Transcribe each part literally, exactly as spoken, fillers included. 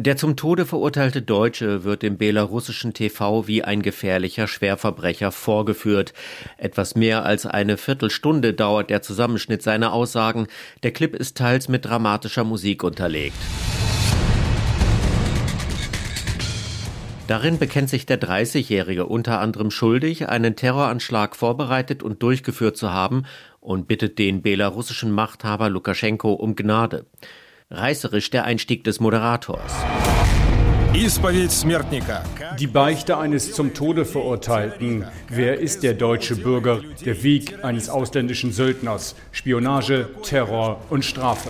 Der zum Tode verurteilte Deutsche wird im belarussischen T V wie ein gefährlicher Schwerverbrecher vorgeführt. Etwas mehr als eine Viertelstunde dauert der Zusammenschnitt seiner Aussagen. Der Clip ist teils mit dramatischer Musik unterlegt. Darin bekennt sich der dreißigjährige unter anderem schuldig, einen Terroranschlag vorbereitet und durchgeführt zu haben und bittet den belarussischen Machthaber Lukaschenko um Gnade. Reißerisch der Einstieg des Moderators. Die Beichte eines zum Tode Verurteilten. Wer ist der deutsche Bürger? Der Weg eines ausländischen Söldners. Spionage, Terror und Strafe.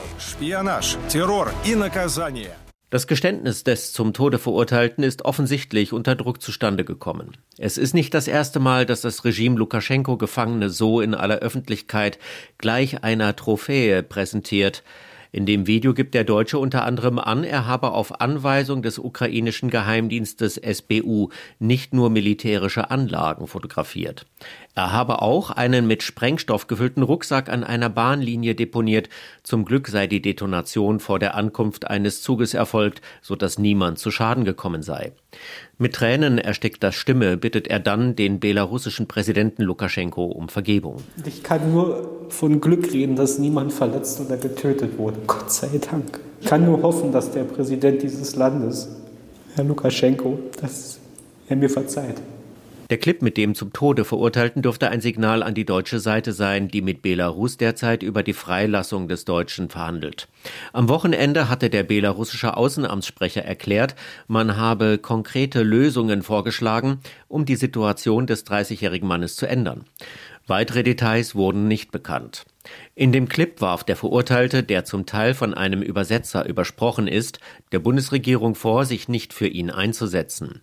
Das Geständnis des zum Tode Verurteilten ist offensichtlich unter Druck zustande gekommen. Es ist nicht das erste Mal, dass das Regime Lukaschenko Gefangene so in aller Öffentlichkeit gleich einer Trophäe präsentiert. In dem Video gibt der Deutsche unter anderem an, er habe auf Anweisung des ukrainischen Geheimdienstes S B U nicht nur militärische Anlagen fotografiert. Er habe auch einen mit Sprengstoff gefüllten Rucksack an einer Bahnlinie deponiert. Zum Glück sei die Detonation vor der Ankunft eines Zuges erfolgt, sodass niemand zu Schaden gekommen sei. Mit Tränen erstickter Stimme bittet er dann den belarussischen Präsidenten Lukaschenko um Vergebung. Ich kann nur von Glück reden, dass niemand verletzt oder getötet wurde. Gott sei Dank. Ich kann nur hoffen, dass der Präsident dieses Landes, Herr Lukaschenko, dass er mir verzeiht. Der Clip mit dem zum Tode Verurteilten dürfte ein Signal an die deutsche Seite sein, die mit Belarus derzeit über die Freilassung des Deutschen verhandelt. Am Wochenende hatte der belarussische Außenamtssprecher erklärt, man habe konkrete Lösungen vorgeschlagen, um die Situation des dreißigjährigen Mannes zu ändern. Weitere Details wurden nicht bekannt. In dem Clip warf der Verurteilte, der zum Teil von einem Übersetzer übersprochen ist, der Bundesregierung vor, sich nicht für ihn einzusetzen.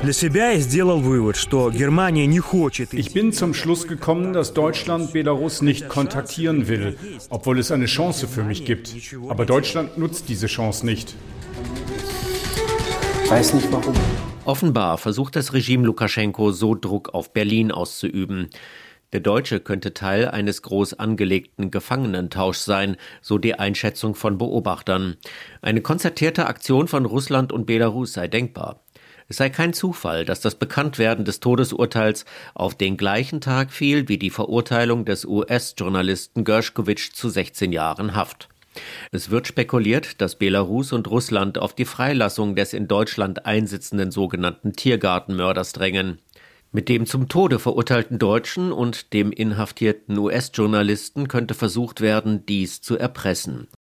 Ich bin zum Schluss gekommen, dass Deutschland Belarus nicht kontaktieren will, obwohl es eine Chance für mich gibt. Aber Deutschland nutzt diese Chance nicht. Ich weiß nicht warum. Offenbar versucht das Regime Lukaschenko so Druck auf Berlin auszuüben. Der Deutsche könnte Teil eines groß angelegten Gefangenentauschs sein, so die Einschätzung von Beobachtern. Eine konzertierte Aktion von Russland und Belarus sei denkbar. Es sei kein Zufall, dass das Bekanntwerden des Todesurteils auf den gleichen Tag fiel wie die Verurteilung des U S-Journalisten Gershkovich zu sechzehn Jahren Haft. Es wird spekuliert, dass Belarus und Russland auf die Freilassung des in Deutschland einsitzenden sogenannten Tiergartenmörders drängen. Mit dem zum Tode verurteilten Deutschen und dem inhaftierten U S-Journalisten könnte versucht werden, dies zu erpressen.